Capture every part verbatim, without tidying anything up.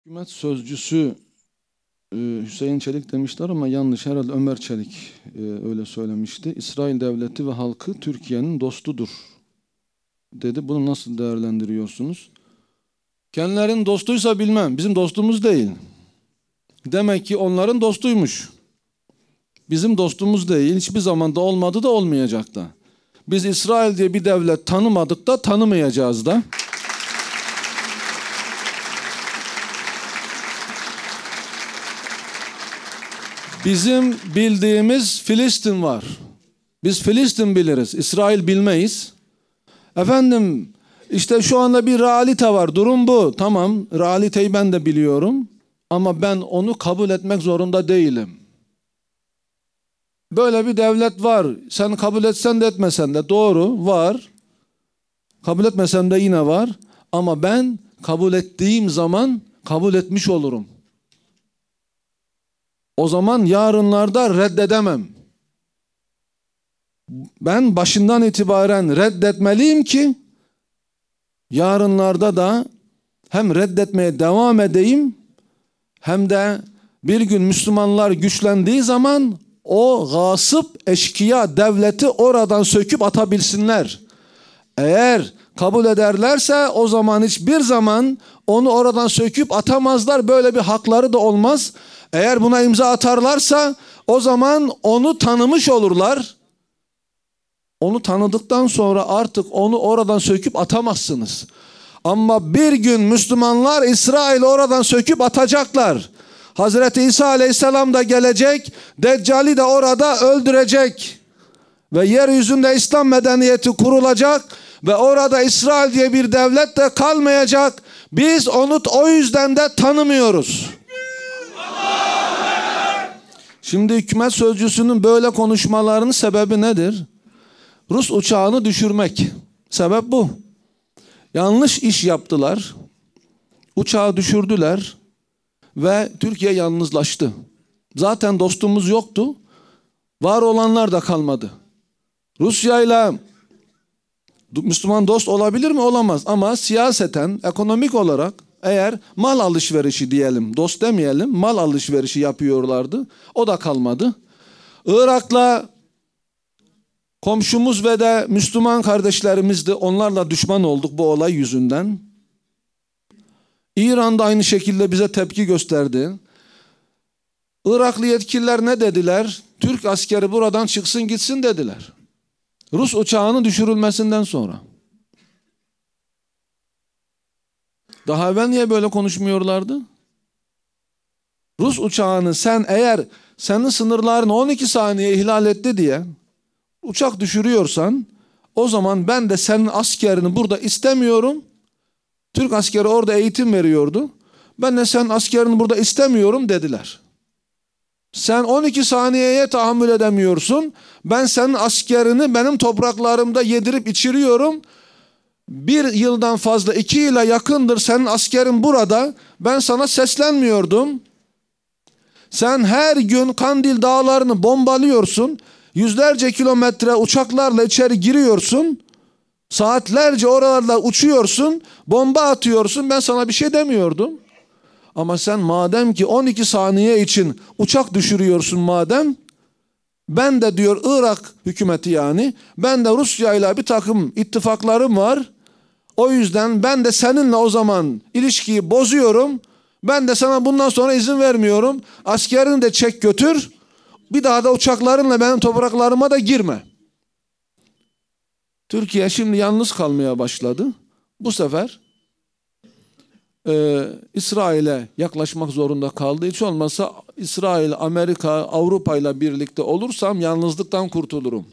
Hükümet sözcüsü e, Hüseyin Çelik demişler ama yanlış, herhalde Ömer Çelik e, öyle söylemişti. İsrail devleti ve halkı Türkiye'nin dostudur dedi. Bunu nasıl değerlendiriyorsunuz? Kendilerinin dostuysa bilmem. Bizim dostumuz değil. Demek ki onların dostuymuş. Bizim dostumuz değil. Hiçbir zamanda olmadı da olmayacak da. Biz İsrail diye bir devlet tanımadık da tanımayacağız da. Bizim bildiğimiz Filistin var. Biz Filistin biliriz. İsrail bilmeyiz. Efendim işte şu anda bir realite var. Durum bu. Tamam, realiteyi ben de biliyorum. Ama ben onu kabul etmek zorunda değilim. Böyle bir devlet var. Sen kabul etsen de etmesen de doğru var. Kabul etmesem de yine var. Ama ben kabul ettiğim zaman kabul etmiş olurum. O zaman yarınlarda reddedemem. Ben başından itibaren reddetmeliyim ki yarınlarda da hem reddetmeye devam edeyim hem de bir gün Müslümanlar güçlendiği zaman o gasıp eşkıya devleti oradan söküp atabilsinler. Eğer kabul ederlerse o zaman hiçbir zaman onu oradan söküp atamazlar. Böyle bir hakları da olmaz. Eğer buna imza atarlarsa o zaman onu tanımış olurlar. Onu tanıdıktan sonra artık onu oradan söküp atamazsınız. Ama bir gün Müslümanlar İsrail'i oradan söküp atacaklar. Hazreti İsa Aleyhisselam da gelecek, Deccal'i de orada öldürecek. Ve yeryüzünde İslam medeniyeti kurulacak ve orada İsrail diye bir devlet de kalmayacak. Biz onu o yüzden de tanımıyoruz. Şimdi hükümet sözcüsünün böyle konuşmalarının sebebi nedir? Rus uçağını düşürmek. Sebep bu. Yanlış iş yaptılar. Uçağı düşürdüler ve Türkiye yalnızlaştı. Zaten dostumuz yoktu. Var olanlar da kalmadı. Rusya ile Müslüman dost olabilir mi? Olamaz. Ama siyaseten, ekonomik olarak eğer mal alışverişi diyelim, dost demeyelim, mal alışverişi yapıyorlardı. O da kalmadı. Irak'la komşumuz ve de Müslüman kardeşlerimizdi. Onlarla düşman olduk bu olay yüzünden. İran da aynı şekilde bize tepki gösterdi. Iraklı yetkililer ne dediler? Türk askeri buradan çıksın gitsin dediler. Rus uçağının düşürülmesinden sonra. Daha evvel niye böyle konuşmuyorlardı? Rus uçağını sen eğer senin sınırlarını on iki saniye ihlal etti diye uçak düşürüyorsan o zaman ben de senin askerini burada istemiyorum. Türk askeri orada eğitim veriyordu. Ben de senin askerini burada istemiyorum dediler. Sen on iki saniyeye tahammül edemiyorsun. Ben senin askerini benim topraklarımda yedirip içiriyorum. Bir yıldan fazla, iki yıla yakındır senin askerin burada. Ben sana seslenmiyordum. Sen her gün Kandil dağlarını bombalıyorsun. Yüzlerce kilometre uçaklarla içeri giriyorsun. Saatlerce oralarla uçuyorsun. Bomba atıyorsun. Ben sana bir şey demiyordum. Ama sen madem ki on iki saniye için uçak düşürüyorsun madem, ben de diyor Irak hükümeti yani, ben de Rusya ile bir takım ittifaklarım var. O yüzden ben de seninle o zaman ilişkiyi bozuyorum. Ben de sana bundan sonra izin vermiyorum. Askerini de çek götür. Bir daha da uçaklarınla benim topraklarıma da girme. Türkiye şimdi yalnız kalmaya başladı. Bu sefer Ee, İsrail'e yaklaşmak zorunda kaldı. Hiç olmazsa İsrail, Amerika, Avrupa ile birlikte olursam yalnızlıktan kurtulurum.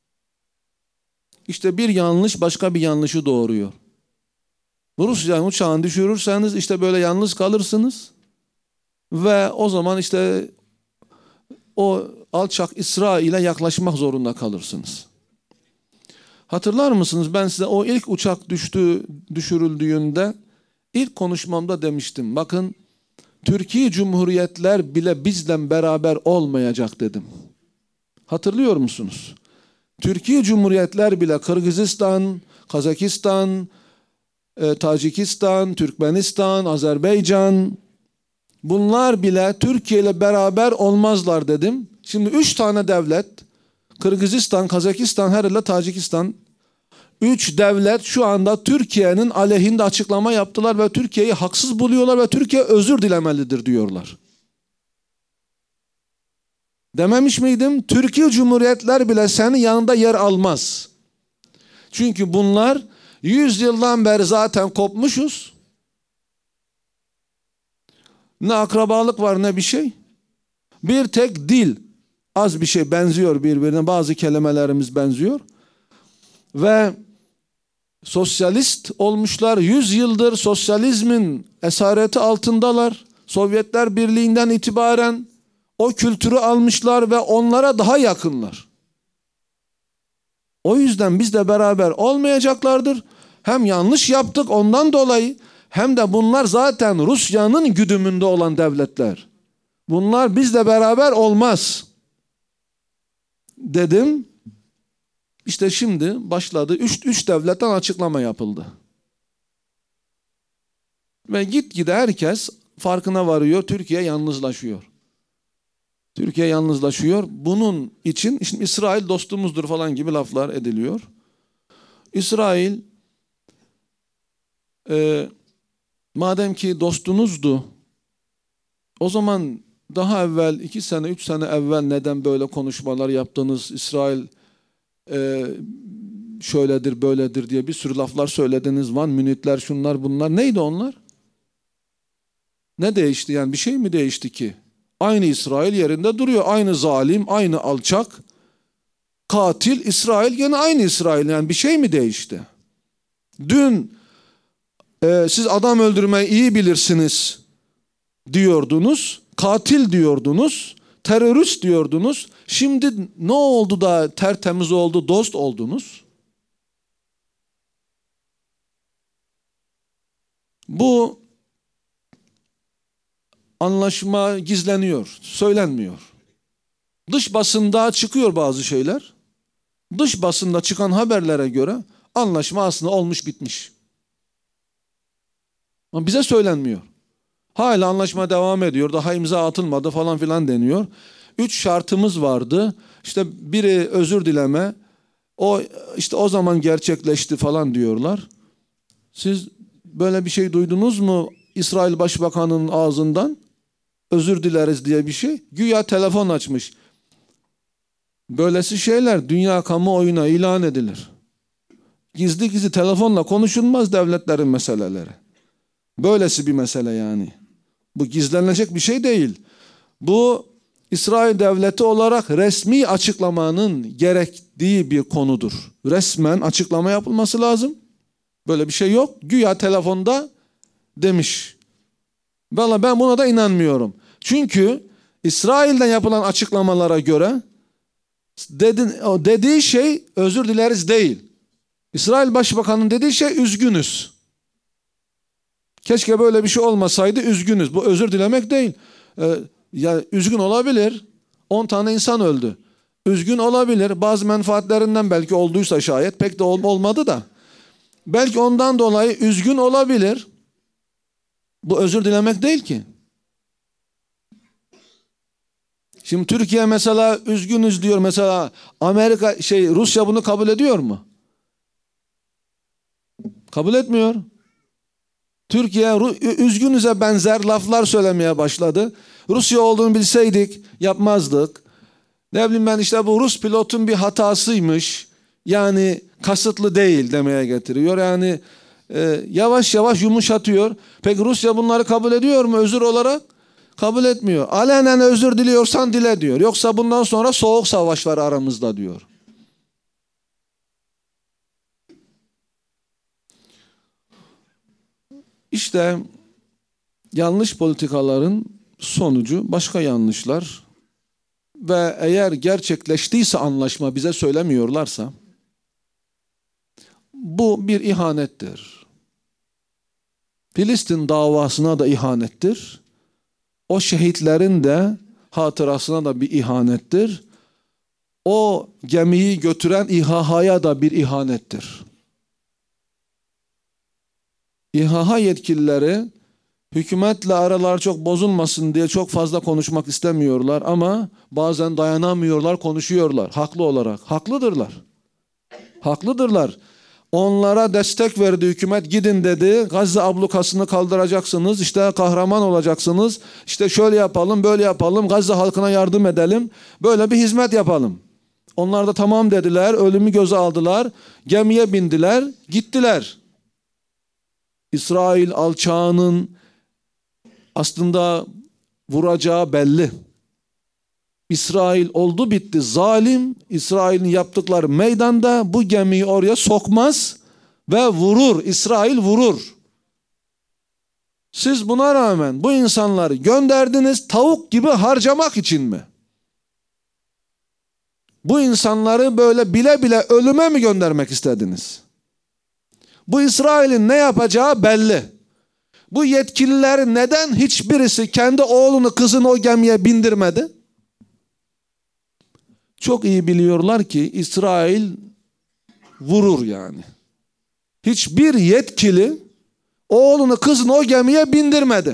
İşte bir yanlış başka bir yanlışı doğuruyor. Rusya'nın uçağını düşürürseniz işte böyle yalnız kalırsınız. Ve o zaman işte o alçak İsrail'e yaklaşmak zorunda kalırsınız. Hatırlar mısınız? Ben size o ilk uçak düştü, düşürüldüğünde İlk konuşmamda demiştim. Bakın Türkiye Cumhuriyetler bile bizle beraber olmayacak dedim. Hatırlıyor musunuz? Türkiye Cumhuriyetler bile Kırgızistan, Kazakistan, e, Tacikistan, Türkmenistan, Azerbaycan, bunlar bile Türkiye ile beraber olmazlar dedim. Şimdi üç tane devlet, Kırgızistan, Kazakistan, herhalde Tacikistan, üç devlet şu anda Türkiye'nin aleyhinde açıklama yaptılar ve Türkiye'yi haksız buluyorlar ve Türkiye özür dilemelidir diyorlar. Dememiş miydim? Türkiye Cumhuriyetler bile senin yanında yer almaz. Çünkü bunlar yüz yıldan beri zaten kopmuşuz. Ne akrabalık var ne bir şey. Bir tek dil, az bir şey benziyor birbirine, bazı kelimelerimiz benziyor. Ve sosyalist olmuşlar, yüz yıldır sosyalizmin esareti altındalar. Sovyetler Birliği'nden itibaren o kültürü almışlar ve onlara daha yakınlar. O yüzden biz de beraber olmayacaklardır. Hem yanlış yaptık ondan dolayı, hem de bunlar zaten Rusya'nın güdümünde olan devletler. Bunlar bizle beraber olmaz dedim. İşte şimdi başladı. Üç, üç devletten açıklama yapıldı. Ve gitgide herkes farkına varıyor. Türkiye yalnızlaşıyor. Türkiye yalnızlaşıyor. Bunun için şimdi İsrail dostumuzdur falan gibi laflar ediliyor. İsrail e, madem ki dostunuzdu, o zaman daha evvel, iki sene, üç sene evvel neden böyle konuşmalar yaptınız? İsrail e, şöyledir, böyledir diye bir sürü laflar söylediniz. Van Münitler, şunlar, bunlar. Neydi onlar? Ne değişti? Yani bir şey mi değişti ki? Aynı İsrail yerinde duruyor. Aynı zalim, aynı alçak, katil İsrail, gene aynı İsrail. Yani bir şey mi değişti? Dün e, siz adam öldürmeyi iyi bilirsiniz diyordunuz. Katil diyordunuz. Terörist diyordunuz. Şimdi ne oldu da tertemiz oldu, dost oldunuz? Bu anlaşma gizleniyor, söylenmiyor. Dış basında çıkıyor bazı şeyler. Dış basında çıkan haberlere göre anlaşma aslında olmuş bitmiş. Ama bize söylenmiyor. Hala anlaşma devam ediyor, daha imza atılmadı falan filan deniyor. Üç şartımız vardı. İşte biri özür dileme, o işte o zaman gerçekleşti falan diyorlar. Siz böyle bir şey duydunuz mu İsrail Başbakanı'nın ağzından? Özür dileriz diye bir şey. Güya telefon açmış. Böylesi şeyler dünya kamuoyuna ilan edilir. Gizli gizli telefonla konuşulmaz devletlerin meseleleri. Böylesi bir mesele yani. Bu gizlenecek bir şey değil. Bu İsrail devleti olarak resmi açıklamanın gerektiği bir konudur. Resmen açıklama yapılması lazım. Böyle bir şey yok. Güya telefonda demiş. Vallahi ben buna da inanmıyorum. Çünkü İsrail'den yapılan açıklamalara göre dedin, o dediği şey özür dileriz değil. İsrail Başbakanı'nın dediği şey üzgünüz. Keşke böyle bir şey olmasaydı, üzgünüz. Bu özür dilemek değil. Ee, ya üzgün olabilir. on tane insan öldü. Üzgün olabilir. Bazı menfaatlerinden belki olduysa şayet, pek de ol, olmadı da. Belki ondan dolayı üzgün olabilir. Bu özür dilemek değil ki. Şimdi Türkiye mesela üzgünüz diyor, mesela Amerika şey Rusya bunu kabul ediyor mu? Kabul etmiyor. Türkiye üzgünüze benzer laflar söylemeye başladı. Rusya olduğunu bilseydik yapmazdık. Ne bileyim ben, işte bu Rus pilotun bir hatasıymış. Yani kasıtlı değil demeye getiriyor. Yani e, yavaş yavaş yumuşatıyor. Peki Rusya bunları kabul ediyor mu özür olarak? Kabul etmiyor. Alenen özür diliyorsan dile diyor. Yoksa bundan sonra soğuk savaş var aramızda diyor. İşte yanlış politikaların sonucu başka yanlışlar ve eğer gerçekleştiyse anlaşma bize söylemiyorlarsa bu bir ihanettir. Filistin davasına da ihanettir. O şehitlerin de hatırasına da bir ihanettir. O gemiyi götüren İHA'ya da bir ihanettir. İHA yetkilileri Hükümetle aralar çok bozulmasın diye çok fazla konuşmak istemiyorlar ama bazen dayanamıyorlar, konuşuyorlar haklı olarak. Haklıdırlar. Haklıdırlar. Onlara destek verdi hükümet, gidin dedi, Gazze ablukasını kaldıracaksınız, işte kahraman olacaksınız, işte şöyle yapalım, böyle yapalım, Gazze halkına yardım edelim, böyle bir hizmet yapalım. Onlar da tamam dediler, ölümü göze aldılar, gemiye bindiler, gittiler. İsrail alçağının aslında vuracağı belli. İsrail oldu bitti zalim. İsrail'in yaptıkları meydanda, bu gemiyi oraya sokmaz ve vurur. İsrail vurur. Siz buna rağmen bu insanları gönderdiniz tavuk gibi harcamak için mi? Bu insanları böyle bile bile ölüme mi göndermek istediniz? Bu İsrail'in ne yapacağı belli. Bu yetkililer neden hiçbirisi kendi oğlunu kızını o gemiye bindirmedi? Çok iyi biliyorlar ki İsrail vurur yani. Hiçbir yetkili oğlunu kızını o gemiye bindirmedi.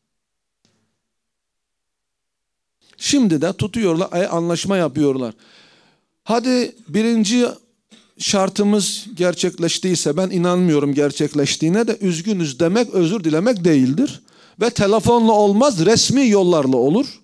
Şimdi de tutuyorlar, anlaşma yapıyorlar. Hadi birinci şartımız gerçekleştiyse, ben inanmıyorum gerçekleştiğine de, üzgünüz demek özür dilemek değildir. Ve telefonla olmaz, resmi yollarla olur.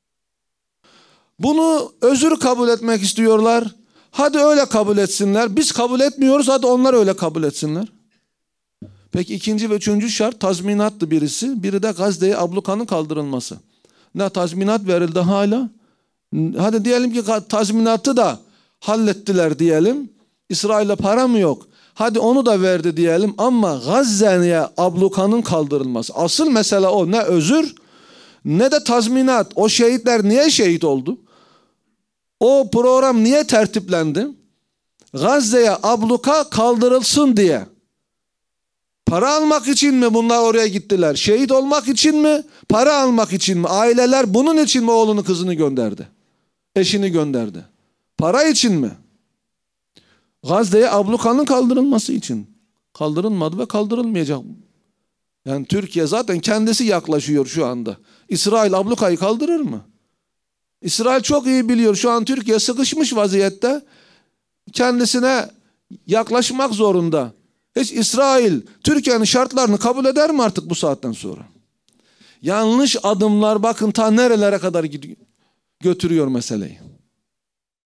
Bunu özür kabul etmek istiyorlar. Hadi öyle kabul etsinler. Biz kabul etmiyoruz, hadi onlar öyle kabul etsinler. Peki ikinci ve üçüncü şart tazminattı birisi. Biri de Gazze'ye ablukanın kaldırılması. Ne tazminat verildi hala? Hadi diyelim ki tazminatı da hallettiler diyelim. İsrail'e para mı yok? Hadi onu da verdi diyelim ama Gazze'ye ablukanın kaldırılması. Asıl mesele o. Ne özür ne de tazminat. O şehitler niye şehit oldu? O program niye tertiplendi? Gazze'ye abluka kaldırılsın diye. Para almak için mi bunlar oraya gittiler? Şehit olmak için mi? Para almak için mi? Aileler bunun için mi oğlunu kızını gönderdi? Eşini gönderdi. Para için mi? Gazze'ye ablukanın kaldırılması için. Kaldırılmadı ve kaldırılmayacak. Yani Türkiye zaten kendisi yaklaşıyor şu anda. İsrail ablukayı kaldırır mı? İsrail çok iyi biliyor şu an Türkiye sıkışmış vaziyette. Kendisine yaklaşmak zorunda. Hiç İsrail Türkiye'nin şartlarını kabul eder mi artık bu saatten sonra? Yanlış adımlar bakın ta nerelere kadar götürüyor meseleyi.